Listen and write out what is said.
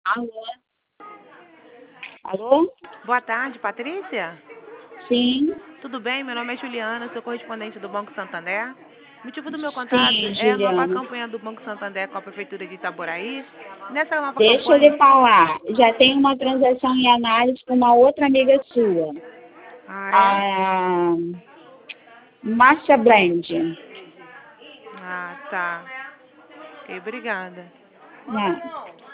Alô? Alô? Boa tarde, Patrícia. Sim. Tudo bem? Meu nome é Juliana, sou correspondente do Banco Santander. O motivo do meu contato Sim, é a nova Juliana. campanha do Banco Santander com a Prefeitura de Itaboraí. Nessa nova Deixa eu campanha... lhe falar. Já tem uma transação em análise com uma outra amiga sua. Ah, é? A Márcia Blend. Ah, tá. Ok, obrigada. Né?